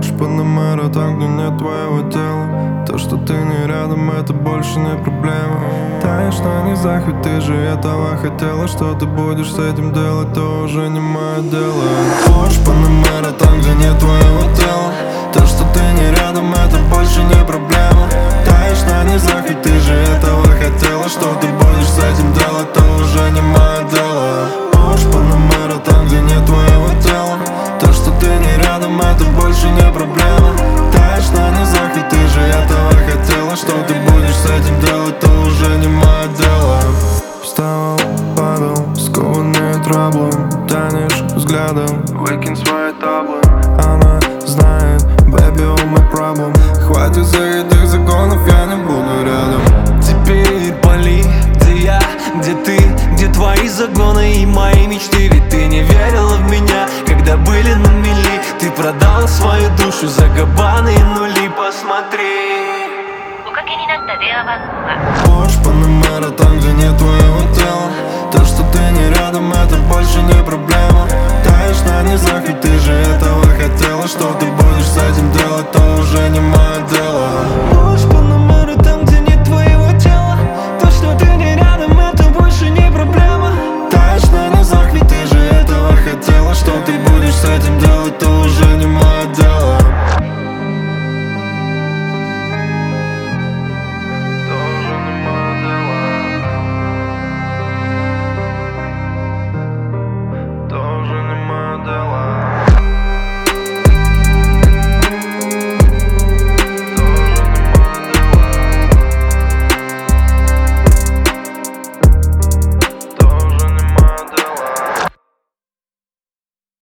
Порш Панамера, там, где нет твоего тела. То, что ты не рядом, это больше не проблема. Таешь на низах, ведь ты же этого хотела. Что ты будешь с этим делать, то уже не мое дело. Порш Панамера, там, где нет твоего тела. То, что ты не рядом, это больше не проблема. Таешь на низах, ведь ты же этого хотела. Что ты будешь с этим делать, то уже не мое дело. Порш Панамера, там, где нет твоего тела. То, что ты не рядом, это больше не проблема. Таешь на низах, ведь ты же этого хотела. Что ты будешь с этим делать, то уже не мое дело. Вставал, падал, скованный траблом. Тянешь взглядом, выкинь свои таблы. Она знает, baby, all my problem. Хватит закрытых законов, я не буду рядом. Теперь пали, где я, где ты, где твои загоны и мои мечты. Ведь ты не верила в меня, когда были на мели. Ты продала свою душу за габаны нули, посмотри. Порш Панамера, там, где нет твоего тела. То, что ты не рядом, это больше не проблема. Таешь на низах, ведь ты же этого хотела. Что ты будешь с этим делать, то уже не мое дело.